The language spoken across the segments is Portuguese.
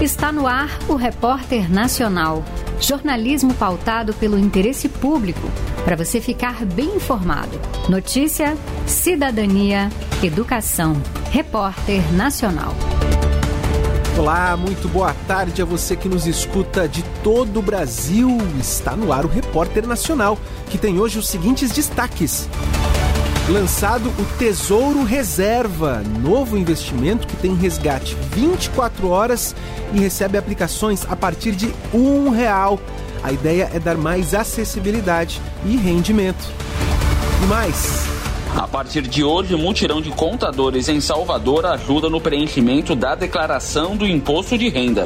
Está no ar o Repórter Nacional. Jornalismo pautado pelo interesse público, para você ficar bem informado. Notícia, cidadania, educação. Repórter Nacional. Olá, muito boa tarde a você que nos escuta de todo o Brasil. Está no ar o Repórter Nacional, que tem hoje os seguintes destaques. Lançado o Tesouro Reserva, novo investimento que tem resgate 24 horas e recebe aplicações a partir de R$1. A ideia é dar mais acessibilidade e rendimento. E mais... A partir de hoje, o mutirão de contadores em Salvador ajuda no preenchimento da declaração do imposto de renda.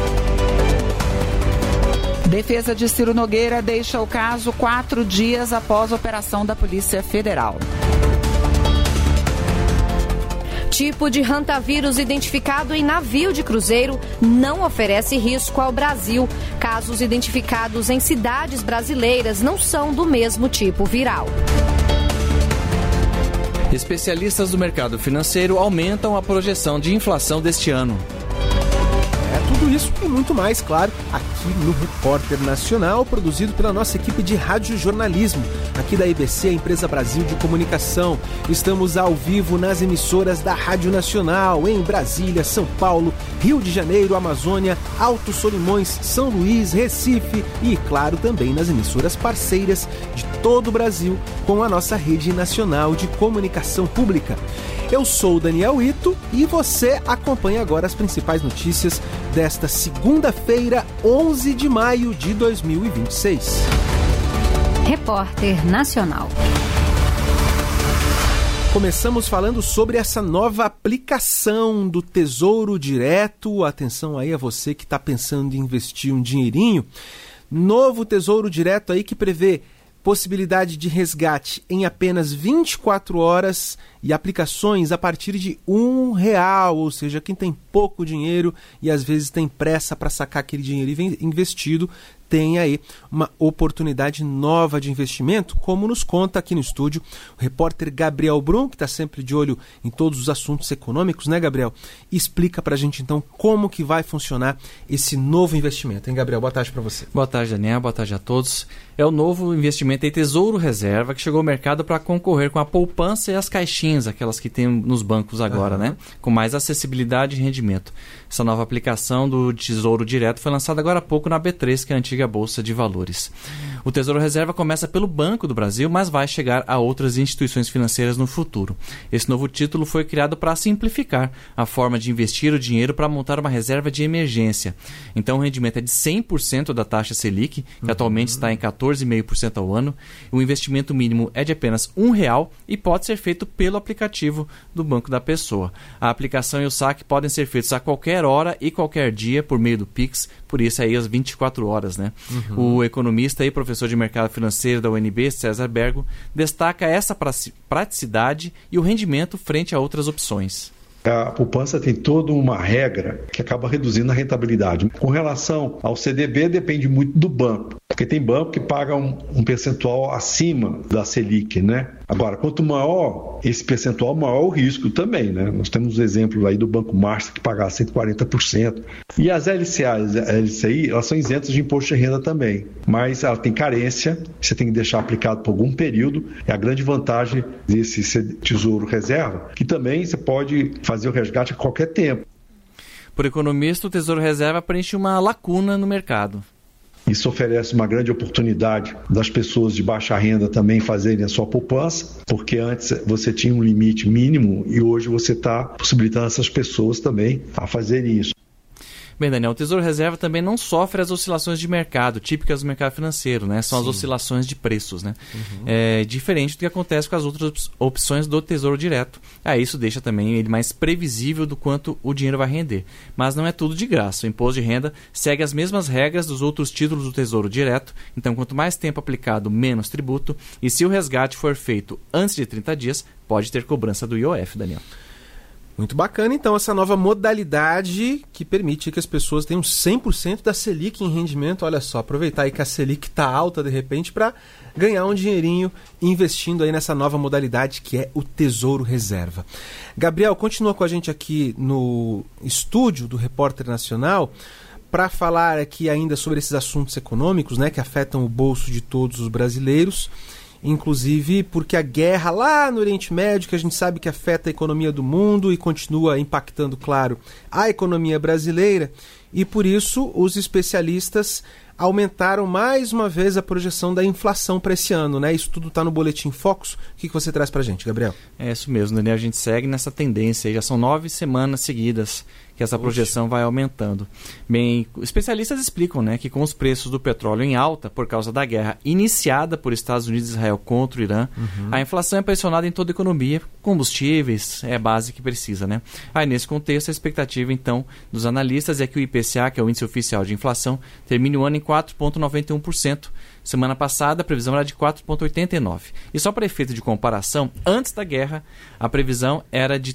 Defesa de Ciro Nogueira deixa o caso 4 dias após a operação da Polícia Federal. Tipo de hantavírus identificado em navio de cruzeiro não oferece risco ao Brasil. Casos identificados em cidades brasileiras não são do mesmo tipo viral. Especialistas do mercado financeiro aumentam a projeção de inflação deste ano. Tudo isso e muito mais, claro, aqui no Repórter Nacional, produzido pela nossa equipe de radiojornalismo, aqui da EBC, a Empresa Brasil de Comunicação. Estamos ao vivo nas emissoras da Rádio Nacional, em Brasília, São Paulo, Rio de Janeiro, Amazônia, Alto Solimões, São Luís, Recife e, claro, também nas emissoras parceiras de todo o Brasil, com a nossa rede nacional de comunicação pública. Eu sou o Daniel Ito e você acompanha agora as principais notícias desta segunda-feira, 11 de maio de 2026. Repórter Nacional. Começamos falando sobre essa nova aplicação do Tesouro Direto. Atenção aí a você que está pensando em investir um dinheirinho. Novo Tesouro Direto aí que prevê possibilidade de resgate em apenas 24 horas e aplicações a partir de R$1, ou seja, quem tem pouco dinheiro e às vezes tem pressa para sacar aquele dinheiro investido, tem aí uma oportunidade nova de investimento, como nos conta aqui no estúdio o repórter Gabriel Brum, que está sempre de olho em todos os assuntos econômicos, né, Gabriel? Explica para a gente então como que vai funcionar esse novo investimento, hein, Gabriel? Boa tarde para você. Boa tarde, Daniel. Boa tarde a todos. É o novo investimento em Tesouro Reserva que chegou ao mercado para concorrer com a poupança e as caixinhas, aquelas que tem nos bancos agora, né? Com mais acessibilidade e rendimento. Essa nova aplicação do Tesouro Direto foi lançada agora há pouco na B3, que é a antiga Bolsa de Valores. O Tesouro Reserva começa pelo Banco do Brasil, mas vai chegar a outras instituições financeiras no futuro. Esse novo título foi criado para simplificar a forma de investir o dinheiro para montar uma reserva de emergência. Então o rendimento é de 100% da taxa Selic, que atualmente está em 14,5% ao ano. O investimento mínimo é de apenas R$1 e pode ser feito pelo aplicativo do Banco da Pessoa. A aplicação e o saque podem ser feitos a qualquer hora e qualquer dia por meio do Pix, por isso aí às 24 horas, né? O economista e professor de mercado financeiro da UNB, César Bergo, destaca essa praticidade e o rendimento frente a outras opções. A poupança tem toda uma regra que acaba reduzindo a rentabilidade. Com relação ao CDB, depende muito do banco, porque tem banco que paga um percentual acima da Selic, né? Agora, quanto maior esse percentual, maior o risco também, né? Nós temos exemplos aí do Banco Master que paga 140%. E as LCI, elas são isentas de imposto de renda também, mas ela tem carência, você tem que deixar aplicado por algum período. É a grande vantagem desse Tesouro Reserva, que também você pode fazer o resgate a qualquer tempo. Por economista, o Tesouro Reserva preenche uma lacuna no mercado. Isso oferece uma grande oportunidade das pessoas de baixa renda também fazerem a sua poupança, porque antes você tinha um limite mínimo e hoje você está possibilitando essas pessoas também a fazerem isso. Bem, Daniel, o Tesouro Reserva também não sofre as oscilações de mercado, típicas do mercado financeiro, né? São as oscilações de preços, né? É diferente do que acontece com as outras opções do Tesouro Direto. Isso deixa também ele mais previsível do quanto o dinheiro vai render. Mas não é tudo de graça. O imposto de renda segue as mesmas regras dos outros títulos do Tesouro Direto. Então, quanto mais tempo aplicado, menos tributo. E se o resgate for feito antes de 30 dias, pode ter cobrança do IOF, Daniel. Muito bacana, então, essa nova modalidade que permite que as pessoas tenham 100% da Selic em rendimento. Olha só, aproveitar aí que a Selic está alta de repente para ganhar um dinheirinho investindo aí nessa nova modalidade que é o Tesouro Reserva. Gabriel, continua com a gente aqui no estúdio do Repórter Nacional para falar aqui ainda sobre esses assuntos econômicos, né, que afetam o bolso de todos os brasileiros. Inclusive porque a guerra lá no Oriente Médio, que a gente sabe que afeta a economia do mundo e continua impactando, claro, a economia brasileira, e por isso os especialistas aumentaram mais uma vez a projeção da inflação para esse ano, né? Isso tudo está no Boletim Focus. O que você traz para a gente, Gabriel? É isso mesmo, Daniel. A gente segue nessa tendência. Já são 9 semanas seguidas que essa projeção vai aumentando. Bem, especialistas explicam, né, que com os preços do petróleo em alta por causa da guerra iniciada por Estados Unidos e Israel contra o Irã, a inflação é pressionada em toda a economia, combustíveis, é a base que precisa, né? Aí, nesse contexto, a expectativa, então, dos analistas é que o IPCA, que é o índice oficial de inflação, termine o ano em 4,91%. Semana passada, a previsão era de 4,89%. E só para efeito de comparação, antes da guerra, a previsão era de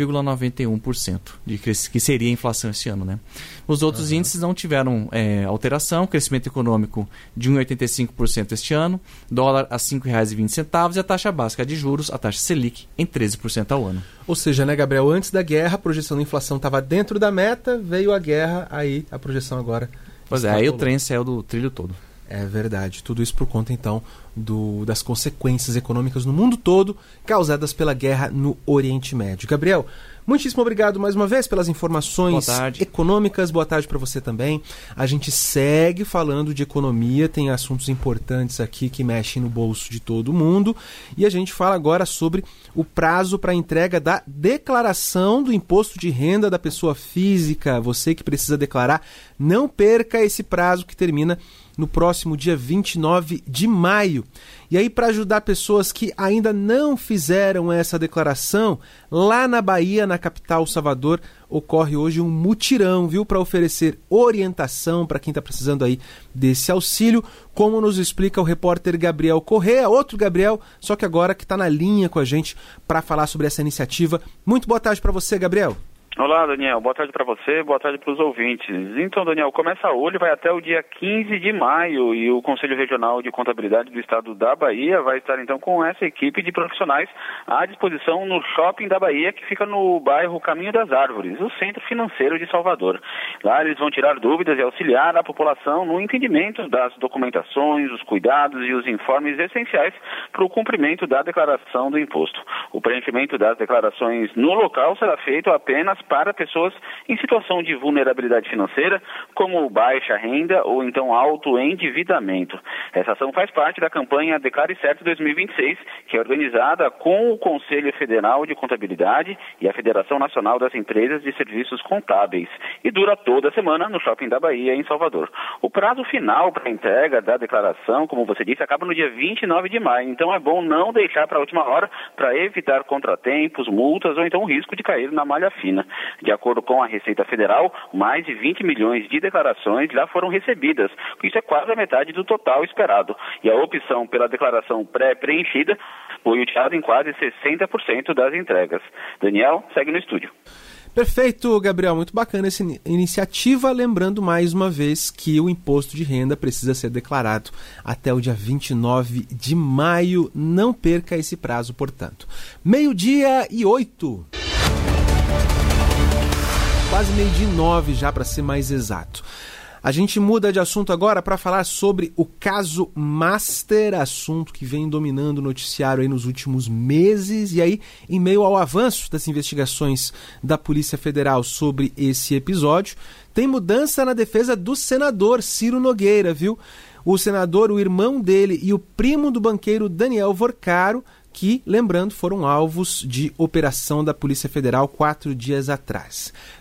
3,91%, que seria a inflação esse ano, né? Os outros índices não tiveram alteração, crescimento econômico de 1,85% este ano, dólar a R$ 5,20 e a taxa básica de juros, a taxa Selic, em 13% ao ano. Ou seja, né, Gabriel, antes da guerra, a projeção da inflação estava dentro da meta, veio a guerra, aí a projeção agora... Pois é, aí o trem saiu do trilho todo. É verdade. Tudo isso por conta, então, das consequências econômicas no mundo todo causadas pela guerra no Oriente Médio. Gabriel, muitíssimo obrigado mais uma vez pelas informações econômicas. Boa tarde para você também. A gente segue falando de economia, tem assuntos importantes aqui que mexem no bolso de todo mundo. E a gente fala agora sobre o prazo para a entrega da declaração do imposto de renda da pessoa física. Você que precisa declarar, não perca esse prazo que termina no próximo dia 29 de maio. E aí, para ajudar pessoas que ainda não fizeram essa declaração, lá na Bahia, na capital Salvador, ocorre hoje um mutirão, viu, para oferecer orientação para quem está precisando aí desse auxílio, como nos explica o repórter Gabriel Correa, outro Gabriel, só que agora que está na linha com a gente para falar sobre essa iniciativa. Muito boa tarde para você, Gabriel. Olá, Daniel. Boa tarde para você, boa tarde para os ouvintes. Então, Daniel, começa hoje, vai até o dia 15 de maio e o Conselho Regional de Contabilidade do Estado da Bahia vai estar, então, com essa equipe de profissionais à disposição no Shopping da Bahia, que fica no bairro Caminho das Árvores, o centro financeiro de Salvador. Lá eles vão tirar dúvidas e auxiliar a população no entendimento das documentações, os cuidados e os informes essenciais para o cumprimento da declaração do imposto. O preenchimento das declarações no local será feito apenas para pessoas em situação de vulnerabilidade financeira, como baixa renda ou então alto endividamento. Essa ação faz parte da campanha Declare Certo 2026, que é organizada com o Conselho Federal de Contabilidade e a Federação Nacional das Empresas de Serviços Contábeis e dura toda a semana no Shopping da Bahia, em Salvador. O prazo final para a entrega da declaração, como você disse, acaba no dia 29 de maio, então é bom não deixar para a última hora para evitar contratempos, multas ou então o risco de cair na malha fina. De acordo com a Receita Federal, mais de 20 milhões de declarações já foram recebidas. Isso é quase a metade do total esperado. E a opção pela declaração pré-preenchida foi utilizada em quase 60% das entregas. Daniel, segue no estúdio. Perfeito, Gabriel. Muito bacana essa iniciativa. Lembrando mais uma vez que o imposto de renda precisa ser declarado até o dia 29 de maio. Não perca esse prazo, portanto. 12:08. Quase 12:09 já, para ser mais exato. A gente muda de assunto agora para falar sobre o caso Master, assunto que vem dominando o noticiário aí nos últimos meses. E aí, em meio ao avanço das investigações da Polícia Federal sobre esse episódio, tem mudança na defesa do senador Ciro Nogueira, viu? O senador, o irmão dele e o primo do banqueiro Daniel Vorcaro, que, lembrando, foram alvos de operação da Polícia Federal 4 dias atrás.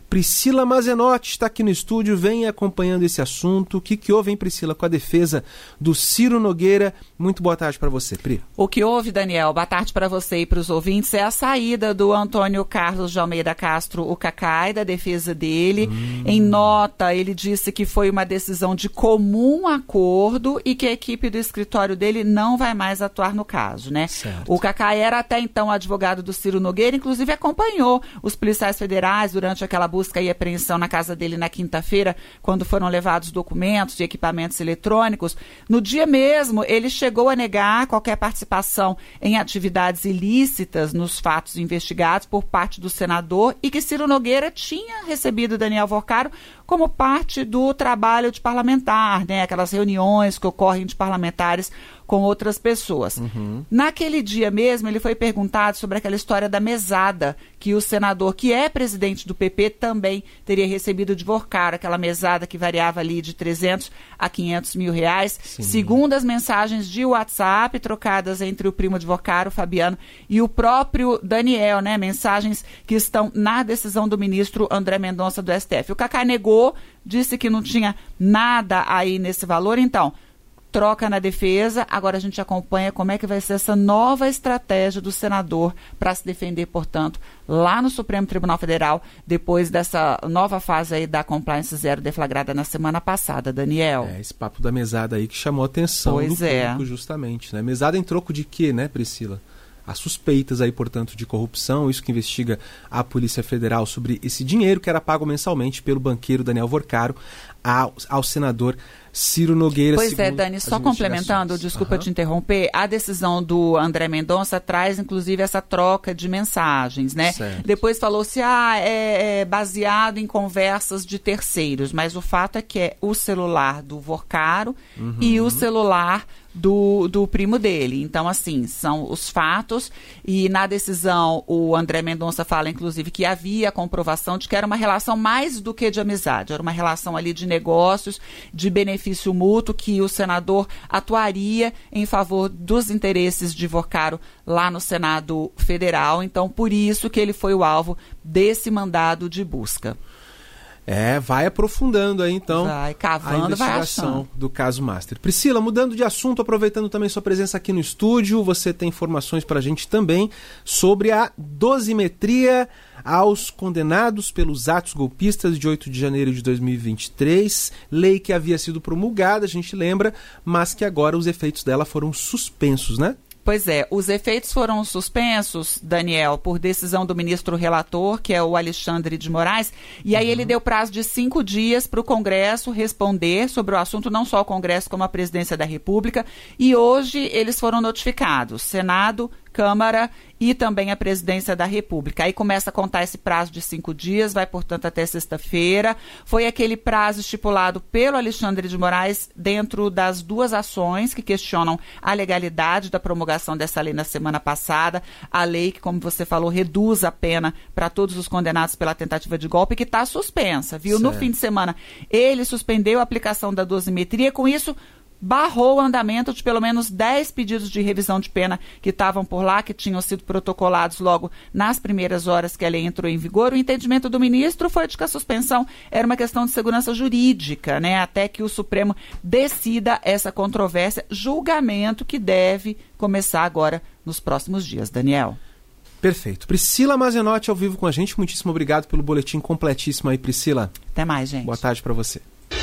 Priscila Mazenotti está aqui no estúdio, vem acompanhando esse assunto. O que houve, hein, Priscila, com a defesa do Ciro Nogueira? Muito boa tarde para você, Pri. O que houve, Daniel, boa tarde para você e para os ouvintes, é a saída do Antônio Carlos de Almeida Castro, o Cacai, da defesa dele. Em nota, ele disse que foi uma decisão de comum acordo e que a equipe do escritório dele não vai mais atuar no caso, né? Certo. O Cacai era até então advogado do Ciro Nogueira, inclusive acompanhou os policiais federais durante aquela busca e apreensão na casa dele na quinta-feira, quando foram levados documentos e equipamentos eletrônicos. No dia mesmo, ele chegou a negar qualquer participação em atividades ilícitas nos fatos investigados por parte do senador e que Ciro Nogueira tinha recebido Daniel Vorcaro como parte do trabalho de parlamentar, né? Aquelas reuniões que ocorrem de parlamentares com outras pessoas. Naquele dia mesmo, ele foi perguntado sobre aquela história da mesada que o senador, que é presidente do PP, também teria recebido de Vorcaro, aquela mesada que variava ali de 300 a 500 mil reais, segundo as mensagens de WhatsApp trocadas entre o primo de Vorcaro, Fabiano, e o próprio Daniel, né? Mensagens que estão na decisão do ministro André Mendonça do STF. O Cacá negou, disse que não tinha nada aí nesse valor, então troca na defesa. Agora a gente acompanha como é que vai ser essa nova estratégia do senador para se defender, portanto, lá no Supremo Tribunal Federal, depois dessa nova fase aí da Compliance Zero deflagrada na semana passada, Daniel. Esse papo da mesada aí que chamou a atenção do público, justamente, né? Mesada em troco de quê, né, Priscila? Há suspeitas aí, portanto, de corrupção, isso que investiga a Polícia Federal sobre esse dinheiro que era pago mensalmente pelo banqueiro Daniel Vorcaro ao senador Ciro Nogueira. Pois é, Dani, só complementando, desculpa te interromper, a decisão do André Mendonça traz, inclusive, essa troca de mensagens, né? Certo. Depois falou-se, é baseado em conversas de terceiros, mas o fato é que é o celular do Vorcaro e o celular do primo dele. Então, assim, são os fatos, e na decisão o André Mendonça fala, inclusive, que havia comprovação de que era uma relação mais do que de amizade, era uma relação ali de negócios, de benefício mútuo, que o senador atuaria em favor dos interesses de Vorcaro lá no Senado Federal. Então, por isso que ele foi o alvo desse mandado de busca. Vai aprofundando aí, então, vai cavando, a investigação do caso Master. Priscila, mudando de assunto, aproveitando também sua presença aqui no estúdio, você tem informações para a gente também sobre a dosimetria aos condenados pelos atos golpistas de 8 de janeiro de 2023, lei que havia sido promulgada, a gente lembra, mas que agora os efeitos dela foram suspensos, né? Pois é, os efeitos foram suspensos, Daniel, por decisão do ministro relator, que é o Alexandre de Moraes, e aí ele deu prazo de 5 dias para o Congresso responder sobre o assunto, não só o Congresso como a Presidência da República, e hoje eles foram notificados, Senado, Câmara e também a Presidência da República. Aí começa a contar esse prazo de 5 dias, vai, portanto, até sexta-feira. Foi aquele prazo estipulado pelo Alexandre de Moraes dentro das 2 ações que questionam a legalidade da promulgação dessa lei na semana passada. A lei que, como você falou, reduz a pena para todos os condenados pela tentativa de golpe, que está suspensa, viu? Certo. No fim de semana, ele suspendeu a aplicação da dosimetria, com isso barrou o andamento de pelo menos 10 pedidos de revisão de pena que estavam por lá, que tinham sido protocolados logo nas primeiras horas que a lei entrou em vigor. O entendimento do ministro foi de que a suspensão era uma questão de segurança jurídica, né? Até que o Supremo decida essa controvérsia, julgamento que deve começar agora nos próximos dias. Daniel. Perfeito. Priscila Mazenotti ao vivo com a gente. Muitíssimo obrigado pelo boletim completíssimo aí, Priscila. Até mais, gente. Boa tarde para você.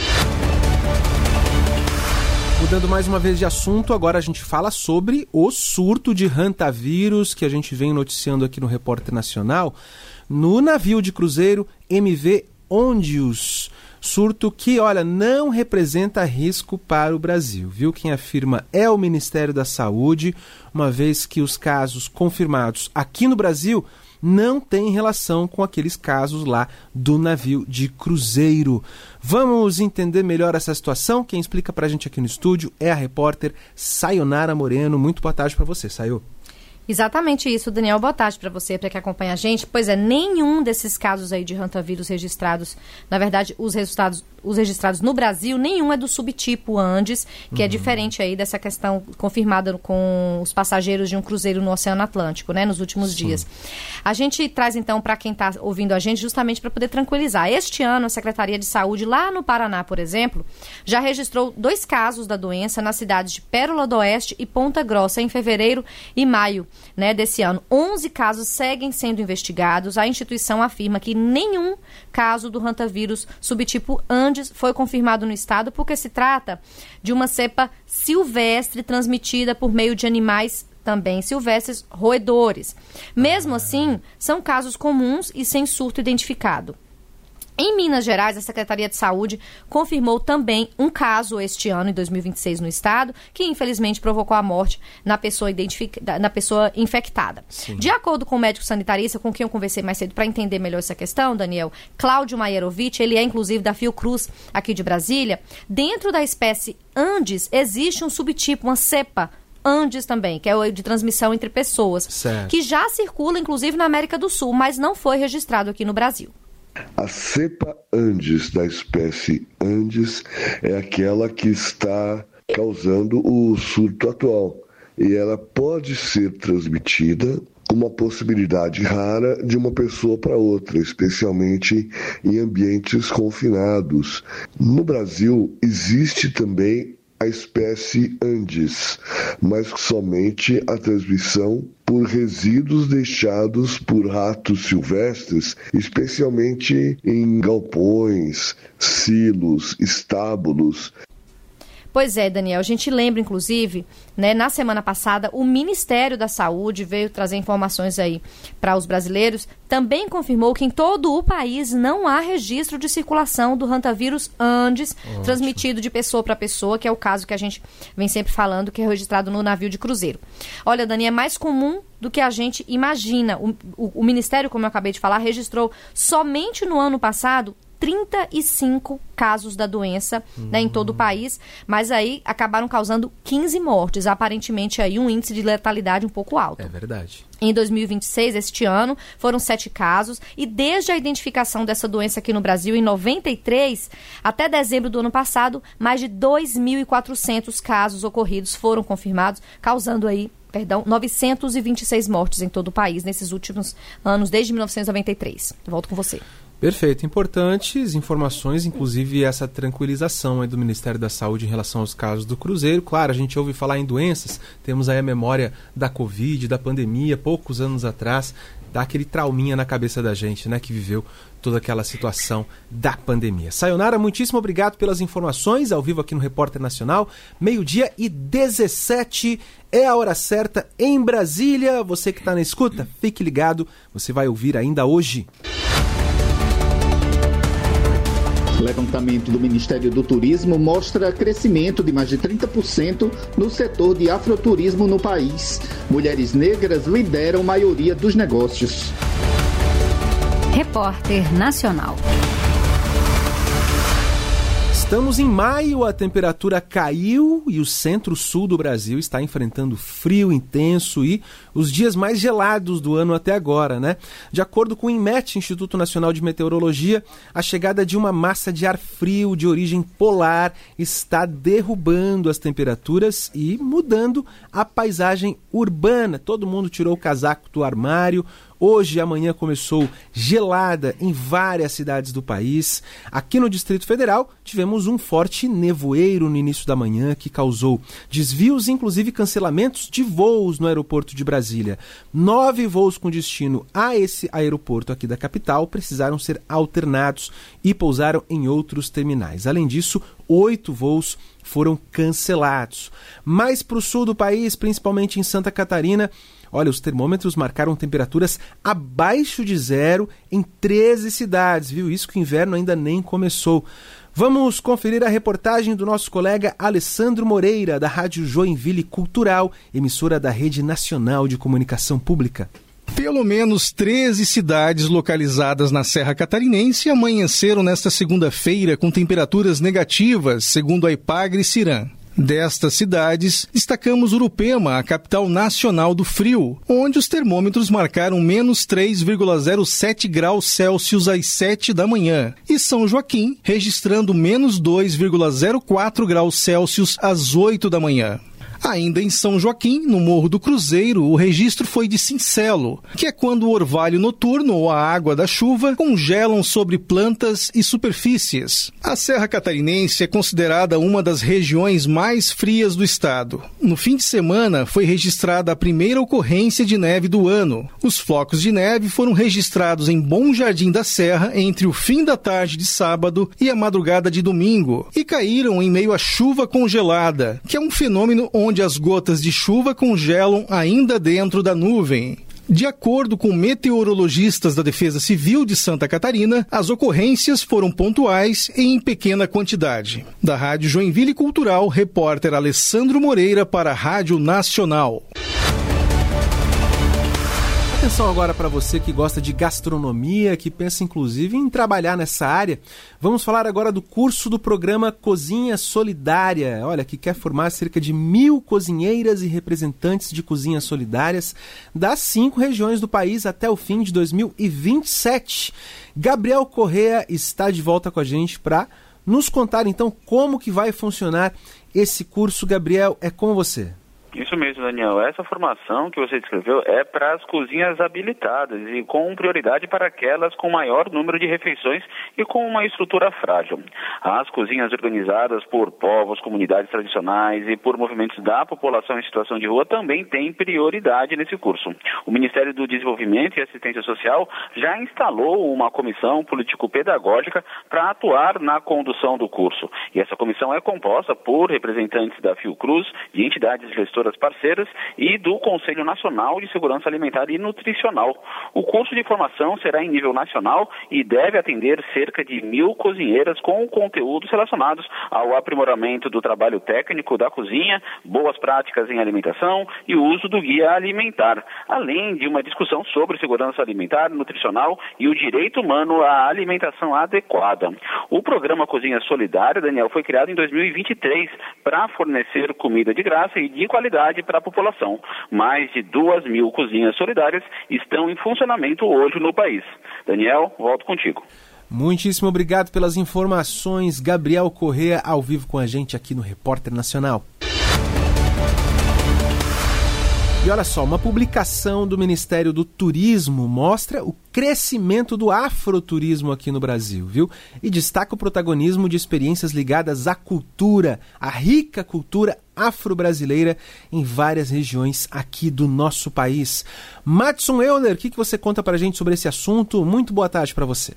Mudando mais uma vez de assunto, agora a gente fala sobre o surto de hantavírus que a gente vem noticiando aqui no Repórter Nacional no navio de cruzeiro MV Ondius. Surto que, olha, não representa risco para o Brasil, viu? Quem afirma é o Ministério da Saúde, uma vez que os casos confirmados aqui no Brasil não tem relação com aqueles casos lá do navio de cruzeiro. Vamos entender melhor essa situação? Quem explica pra gente aqui no estúdio é a repórter Sayonara Moreno. Muito boa tarde para você, Sayo. Exatamente isso, Daniel. Boa tarde para você, para que acompanha a gente. Pois é, nenhum desses casos aí de hantavírus registrados, na verdade, os registrados no Brasil, nenhum é do subtipo Andes, que é diferente aí dessa questão confirmada com os passageiros de um cruzeiro no Oceano Atlântico, né, nos últimos dias. A gente traz, então, para quem está ouvindo a gente, justamente para poder tranquilizar. Este ano, a Secretaria de Saúde, lá no Paraná, por exemplo, já registrou 2 casos da doença nas cidades de Pérola do Oeste e Ponta Grossa, em fevereiro e maio, né, desse ano. 11 casos seguem sendo investigados. A instituição afirma que nenhum caso do hantavírus subtipo Andes foi confirmado no estado, porque se trata de uma cepa silvestre transmitida por meio de animais também silvestres roedores. Mesmo assim, são casos comuns e sem surto identificado. Em Minas Gerais, a Secretaria de Saúde confirmou também um caso este ano, em 2026, no estado, que infelizmente provocou a morte na pessoa infectada. Sim. De acordo com o médico sanitarista com quem eu conversei mais cedo para entender melhor essa questão, Daniel, Cláudio Maierovitch, ele é inclusive da Fiocruz aqui de Brasília. Dentro da espécie Andes existe um subtipo, uma cepa Andes também, que é o de transmissão entre pessoas, certo, que já circula inclusive na América do Sul, mas não foi registrado aqui no Brasil. A cepa Andes da espécie Andes é aquela que está causando o surto atual. E ela pode ser transmitida com uma possibilidade rara de uma pessoa para outra, especialmente em ambientes confinados. No Brasil, existe também a espécie Andes, mas somente a transmissão por resíduos deixados por ratos silvestres, especialmente em galpões, silos, estábulos. Pois é, Daniel, a gente lembra, inclusive, né, na semana passada, o Ministério da Saúde veio trazer informações aí para os brasileiros, também confirmou que em todo o país não há registro de circulação do hantavírus Andes, transmitido de pessoa para pessoa, que é o caso que a gente vem sempre falando, que é registrado no navio de cruzeiro. Olha, Dani, é mais comum do que a gente imagina. O Ministério, como eu acabei de falar, registrou somente no ano passado 35 casos da doença, né, em todo o país, mas aí acabaram causando 15 mortes, aparentemente aí um índice de letalidade um pouco alto. É verdade. Em 2026, este ano, foram 7 casos e desde a identificação dessa doença aqui no Brasil, em 93, até dezembro do ano passado, mais de 2.400 casos ocorridos foram confirmados, causando aí 926 mortes em todo o país nesses últimos anos, desde 1993. Volto com você. Perfeito. Importantes informações, inclusive essa tranquilização aí do Ministério da Saúde em relação aos casos do cruzeiro. Claro, a gente ouve falar em doenças, temos aí a memória da Covid, da pandemia, poucos anos atrás, dá aquele trauminha na cabeça da gente, né, que viveu toda aquela situação da pandemia. Sayonara, muitíssimo obrigado pelas informações, ao vivo aqui no Repórter Nacional, 12:17, é a hora certa em Brasília. Você que está na escuta, fique ligado, você vai ouvir ainda hoje. O levantamento do Ministério do Turismo mostra crescimento de mais de 30% no setor de afroturismo no país. Mulheres negras lideram a maioria dos negócios. Repórter Nacional. Estamos em maio, a temperatura caiu e o centro-sul do Brasil está enfrentando frio intenso e os dias mais gelados do ano até agora, né? De acordo com o INMET, Instituto Nacional de Meteorologia, a chegada de uma massa de ar frio de origem polar está derrubando as temperaturas e mudando a paisagem urbana. Todo mundo tirou o casaco do armário. Hoje e amanhã começou gelada em várias cidades do país. Aqui no Distrito Federal tivemos um forte nevoeiro no início da manhã que causou desvios e inclusive cancelamentos de voos no aeroporto de Brasília. 9 voos com destino a esse aeroporto aqui da capital precisaram ser alternados e pousaram em outros terminais. Além disso, 8 voos foram cancelados. Mais para o sul do país, principalmente em Santa Catarina, olha, os termômetros marcaram temperaturas abaixo de zero em 13 cidades, viu? Isso que o inverno ainda nem começou. Vamos conferir a reportagem do nosso colega Alessandro Moreira, da Rádio Joinville Cultural, emissora da Rede Nacional de Comunicação Pública. Pelo menos 13 cidades localizadas na Serra Catarinense amanheceram nesta segunda-feira com temperaturas negativas, segundo a Ipagre-Ciram. Destas cidades, destacamos Urupema, a capital nacional do frio, onde os termômetros marcaram menos 3,07 graus Celsius às 7 da manhã, e São Joaquim, registrando menos 2,04 graus Celsius às 8 da manhã. Ainda em São Joaquim, no Morro do Cruzeiro, o registro foi de cincelo, que é quando o orvalho noturno ou a água da chuva congelam sobre plantas e superfícies. A Serra Catarinense é considerada uma das regiões mais frias do estado. No fim de semana, foi registrada a primeira ocorrência de neve do ano. Os flocos de neve foram registrados em Bom Jardim da Serra entre o fim da tarde de sábado e a madrugada de domingo, e caíram em meio à chuva congelada, que é um fenômeno onde as gotas de chuva congelam ainda dentro da nuvem. De acordo com meteorologistas da Defesa Civil de Santa Catarina, as ocorrências foram pontuais e em pequena quantidade. Da Rádio Joinville Cultural, repórter Alessandro Moreira para a Rádio Nacional. Atenção agora para você que gosta de gastronomia, que pensa inclusive em trabalhar nessa área. Vamos falar agora do curso do programa Cozinha Solidária. Olha, que quer formar cerca de 1.000 cozinheiras e representantes de cozinhas solidárias das 5 regiões do país até o fim de 2027. Gabriel Correa está de volta com a gente para nos contar então como que vai funcionar esse curso. Gabriel, é com você. Isso mesmo, Daniel. Essa formação que você descreveu é para as cozinhas habilitadas e com prioridade para aquelas com maior número de refeições e com uma estrutura frágil. As cozinhas organizadas por povos, comunidades tradicionais e por movimentos da população em situação de rua também têm prioridade nesse curso. O Ministério do Desenvolvimento e Assistência Social já instalou uma comissão político-pedagógica para atuar na condução do curso. E essa comissão é composta por representantes da Fiocruz, de entidades gestoras parceiras e do Conselho Nacional de Segurança Alimentar e Nutricional. O curso de formação será em nível nacional e deve atender cerca de 1.000 cozinheiras com conteúdos relacionados ao aprimoramento do trabalho técnico da cozinha, boas práticas em alimentação e o uso do guia alimentar, além de uma discussão sobre segurança alimentar, nutricional e o direito humano à alimentação adequada. O programa Cozinha Solidária, Daniel, foi criado em 2023 para fornecer comida de graça e de qualidade para a população. Mais de 2.000 cozinhas solidárias estão em funcionamento hoje no país. Daniel, volto contigo. Muitíssimo obrigado pelas informações. Gabriel Correa, ao vivo com a gente aqui no Repórter Nacional. E olha só, uma publicação do Ministério do Turismo mostra o crescimento do afroturismo aqui no Brasil, viu? E destaca o protagonismo de experiências ligadas à cultura, à rica cultura afro-brasileira em várias regiões aqui do nosso país. Madson Euler, o que você conta pra gente sobre esse assunto? Muito boa tarde para você.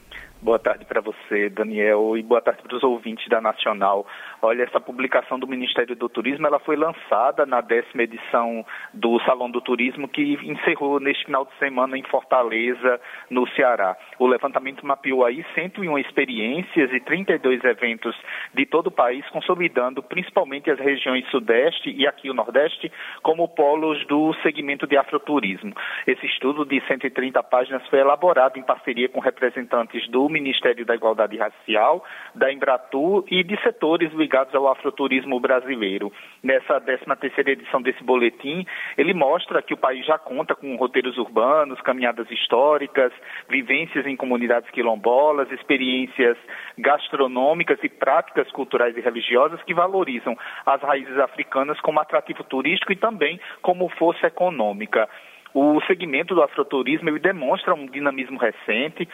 Boa tarde para você, Daniel, e boa tarde para os ouvintes da Nacional. Olha, essa publicação do Ministério do Turismo, ela foi lançada na 10ª edição do Salão do Turismo, que encerrou neste final de semana em Fortaleza, no Ceará. O levantamento mapeou aí 101 experiências e 32 eventos de todo o país, consolidando principalmente as regiões Sudeste e aqui o Nordeste como polos do segmento de afroturismo. Esse estudo de 130 páginas foi elaborado em parceria com representantes do Ministério da Igualdade Racial, da Embratur e de setores ligados ao afroturismo brasileiro. Nessa 13ª edição desse boletim, ele mostra que o país já conta com roteiros urbanos, caminhadas históricas, vivências em comunidades quilombolas, experiências gastronômicas e práticas culturais e religiosas que valorizam as raízes africanas como atrativo turístico e também como força econômica. O segmento do afroturismo ele demonstra um dinamismo recente,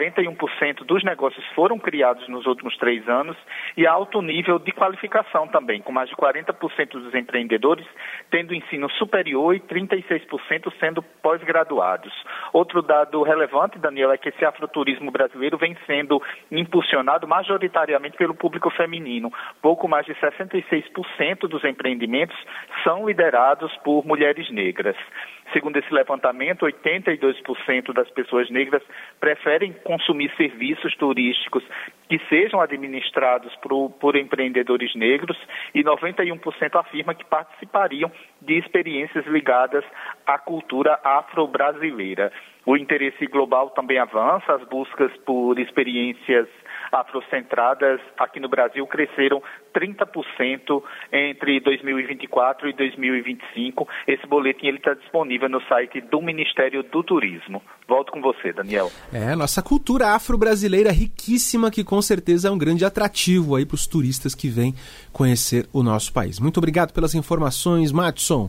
41% dos negócios foram criados nos últimos 3 anos e alto nível de qualificação também, com mais de 40% dos empreendedores tendo ensino superior e 36% sendo pós-graduados. Outro dado relevante, Daniel, é que esse afroturismo brasileiro vem sendo impulsionado majoritariamente pelo público feminino. Pouco mais de 66% dos empreendimentos são liderados por mulheres negras. Segundo esse levantamento, 82% das pessoas negras preferem consumir serviços turísticos que sejam administrados por empreendedores negros e 91% afirma que participariam de experiências ligadas à cultura afro-brasileira. O interesse global também avança, as buscas por experiências afrocentradas aqui no Brasil cresceram 30% entre 2024 e 2025. Esse boletim está disponível no site do Ministério do Turismo. Volto com você, Daniel. Nossa cultura afro-brasileira riquíssima, que com certeza é um grande atrativo aí para os turistas que vêm conhecer o nosso país. Muito obrigado pelas informações, Matson.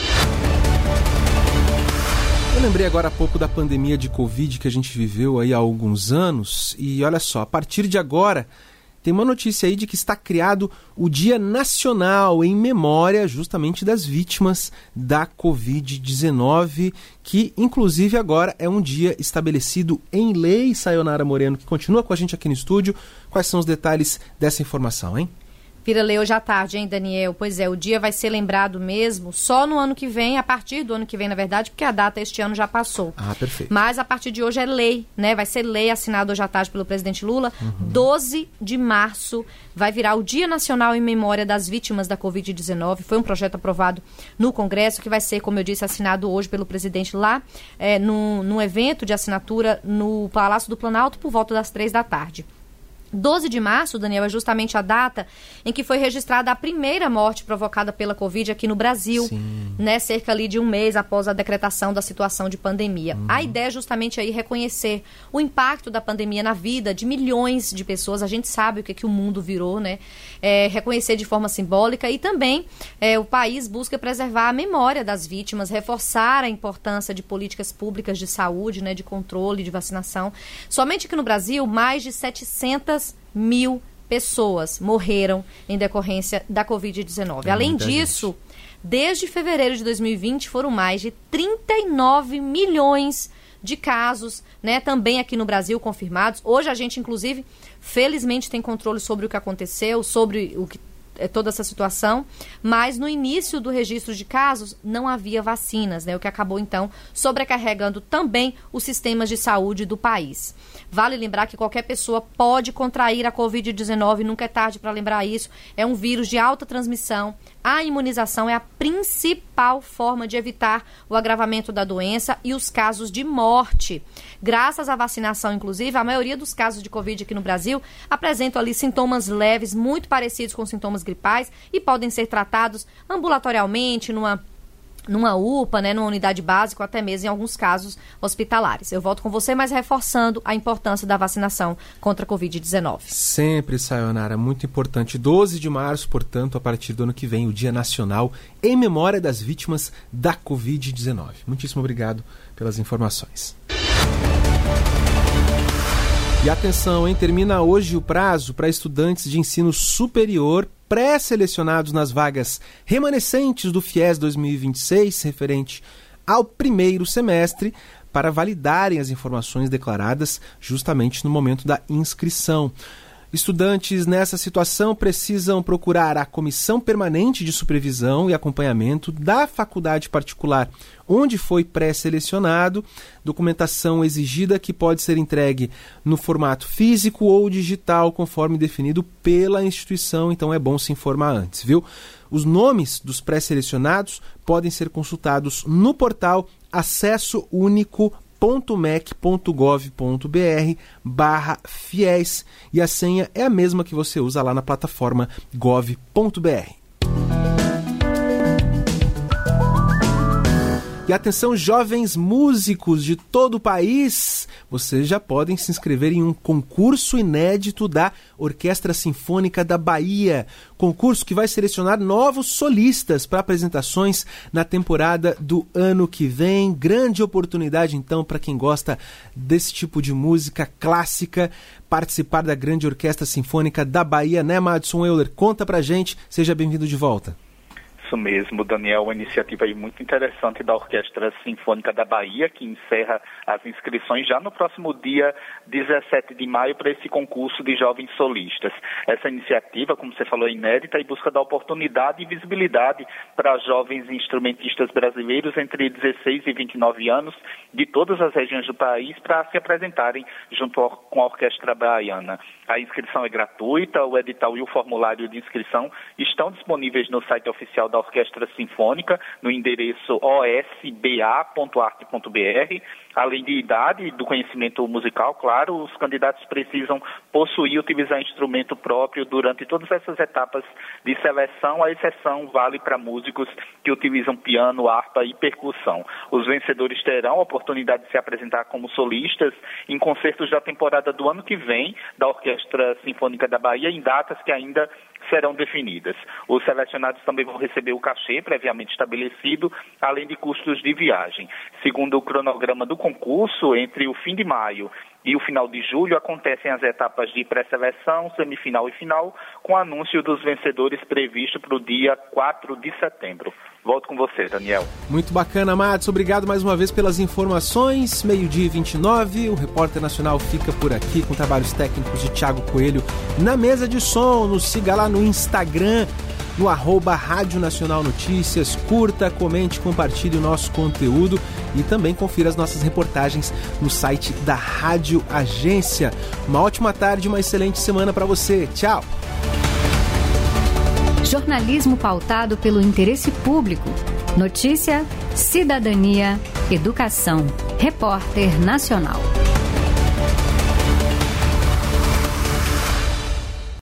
Eu lembrei agora há pouco da pandemia de Covid que a gente viveu aí há alguns anos e olha só, a partir de agora tem uma notícia aí de que está criado o Dia Nacional em memória justamente das vítimas da Covid-19, que inclusive agora é um dia estabelecido em lei. Sayonara Moreno, que continua com a gente aqui no estúdio. Quais são os detalhes dessa informação, hein? Vira lei hoje à tarde, hein, Daniel? Pois é, o dia vai ser lembrado mesmo só no ano que vem, a partir do ano que vem, na verdade, porque a data este ano já passou. Ah, perfeito. Mas a partir de hoje é lei, né? Vai ser lei assinada hoje à tarde pelo presidente Lula. 12 de março vai virar o Dia Nacional em Memória das Vítimas da Covid-19. Foi um projeto aprovado no Congresso que vai ser, como eu disse, assinado hoje pelo presidente lá num evento de assinatura no Palácio do Planalto por volta das 3 da tarde. 12 de março, Daniel, é justamente a data em que foi registrada a primeira morte provocada pela Covid aqui no Brasil, né, cerca ali de um mês após a decretação da situação de pandemia. A ideia é justamente aí reconhecer o impacto da pandemia na vida de milhões de pessoas. A gente sabe o que o mundo virou, né? Reconhecer de forma simbólica e também o país busca preservar a memória das vítimas, reforçar a importância de políticas públicas de saúde, né, de controle, de vacinação. Somente aqui no Brasil, mais de 700 mil pessoas morreram em decorrência da Covid-19. Além disso, desde fevereiro de 2020, foram mais de 39 milhões de casos, né, também aqui no Brasil confirmados. Hoje a gente, inclusive, felizmente tem controle sobre o que aconteceu, sobre o que toda essa situação, mas no início do registro de casos não havia vacinas, né, o que acabou então sobrecarregando também os sistemas de saúde do país. Vale lembrar que qualquer pessoa pode contrair a Covid-19, nunca é tarde para lembrar isso, é um vírus de alta transmissão. A imunização é a principal forma de evitar o agravamento da doença e os casos de morte. Graças à vacinação, inclusive, a maioria dos casos de Covid aqui no Brasil apresentam ali sintomas leves, muito parecidos com sintomas gripais e podem ser tratados ambulatorialmente, numa UPA, né, numa unidade básica, ou até mesmo em alguns casos hospitalares. Eu volto com você, mas reforçando a importância da vacinação contra a Covid-19. Sempre, Sayonara, muito importante. 12 de março, portanto, a partir do ano que vem, o Dia Nacional em memória das vítimas da Covid-19. Muitíssimo obrigado pelas informações. E atenção, hein? Termina hoje o prazo para estudantes de ensino superior pré-selecionados nas vagas remanescentes do FIES 2026, referente ao primeiro semestre, para validarem as informações declaradas justamente no momento da inscrição. Estudantes nessa situação precisam procurar a Comissão Permanente de Supervisão e Acompanhamento da faculdade particular onde foi pré-selecionado, documentação exigida que pode ser entregue no formato físico ou digital, conforme definido pela instituição, então é bom se informar antes, viu? Os nomes dos pré-selecionados podem ser consultados no portal acessounico.mec.gov.br/fies e a senha é a mesma que você usa lá na plataforma gov.br. E atenção, jovens músicos de todo o país, vocês já podem se inscrever em um concurso inédito da Orquestra Sinfônica da Bahia. Concurso que vai selecionar novos solistas para apresentações na temporada do ano que vem. Grande oportunidade, então, para quem gosta desse tipo de música clássica, participar da grande Orquestra Sinfônica da Bahia, né, Madison Euler? Conta pra gente, seja bem-vindo de volta. Isso mesmo, Daniel, uma iniciativa aí muito interessante da Orquestra Sinfônica da Bahia, que encerra as inscrições já no próximo dia 17 de maio para esse concurso de jovens solistas. Essa iniciativa, como você falou, é inédita e busca dar oportunidade e visibilidade para jovens instrumentistas brasileiros entre 16 e 29 anos de todas as regiões do país para se apresentarem junto com a Orquestra Baiana. A inscrição é gratuita, o edital e o formulário de inscrição estão disponíveis no site oficial da da Orquestra Sinfônica no endereço osba.arte.br. Além de idade e do conhecimento musical, claro, os candidatos precisam possuir e utilizar instrumento próprio durante todas essas etapas de seleção. A exceção vale para músicos que utilizam piano, harpa e percussão. Os vencedores terão a oportunidade de se apresentar como solistas em concertos da temporada do ano que vem da Orquestra Sinfônica da Bahia, em datas que ainda serão definidas. Os selecionados também vão receber o cachê previamente estabelecido, além de custos de viagem. Segundo o cronograma do concurso, entre o fim de maio e o final de julho acontecem as etapas de pré-seleção, semifinal e final, com anúncio dos vencedores previsto para o dia 4 de setembro. Volto com você, Daniel. Muito bacana, Matos. Obrigado mais uma vez pelas informações. 12:29, o Repórter Nacional fica por aqui com trabalhos técnicos de Thiago Coelho na mesa de som. Nos siga lá no Instagram, no @Rádio Nacional Notícias. Curta, comente, compartilhe o nosso conteúdo e também confira as nossas reportagens no site da Rádio Agência. Uma ótima tarde, uma excelente semana para você. Tchau! Jornalismo pautado pelo interesse público. Notícia, cidadania, educação. Repórter Nacional.